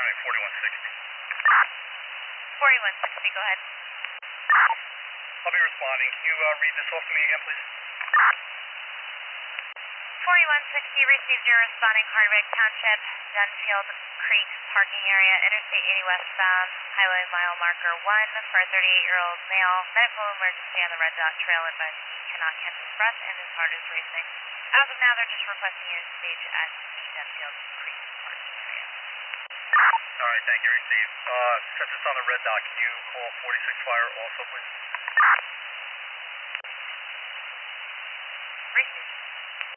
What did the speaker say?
responding 4160. 4160, go ahead. I'll be responding. Can you read this off to me again, please? 4160 received your responding Hardwick Township, Dunfield Creek parking area, Interstate 80 westbound, highway mile marker 1 for a 38-year-old male. Medical emergency on the Red Dot Trail. Advised he cannot catch his breath and his heart is racing. As of now, they're just requesting you to stage at the Dunfield Creek parking area. Alright, thank you. Received. Since it's on the Red Dot, can you call 46 Fire also, please? Received.